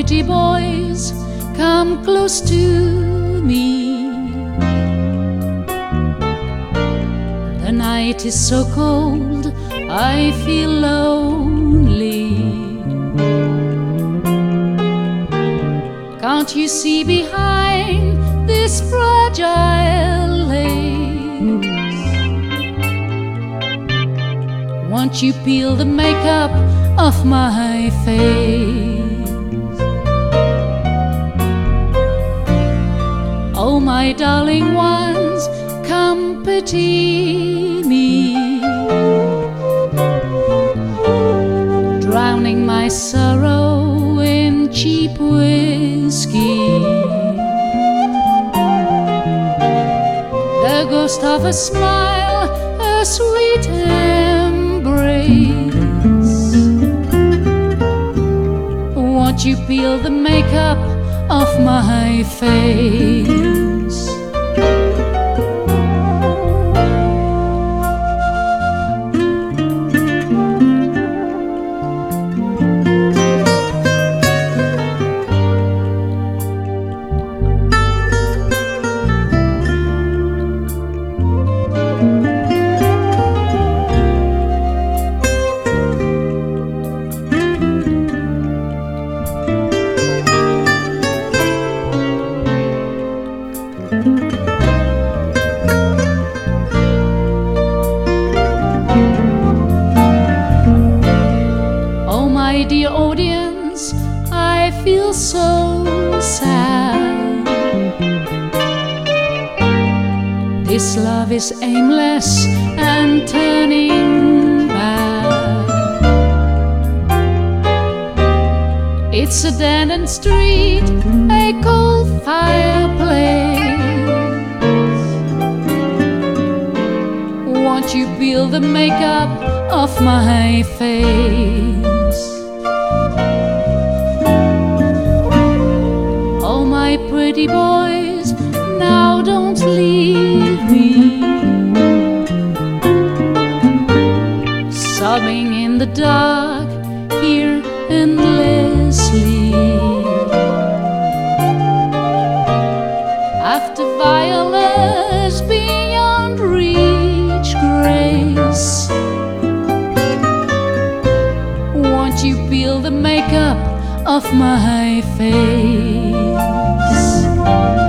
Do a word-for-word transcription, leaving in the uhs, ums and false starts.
pretty boys, come close to me. The night is so cold, I feel lonely. Can't you see behind this fragile lace? Won't you peel the makeup off my face? Oh, my darling ones, come pity me, drowning my sorrow in cheap whiskey. The ghost of a smile, a sweet embrace. Won't you peel the makeup off my face? Oh, my dear audience, I feel so sad. This love is aimless and turning bad. It's a dead end street, a cold fireplace. Won't you peel the makeup off my face? Oh, my pretty boys, now don't leave me, sobbing in the dark here endlessly. After Viola's beyond reach grace, won't you peel the makeup off my face?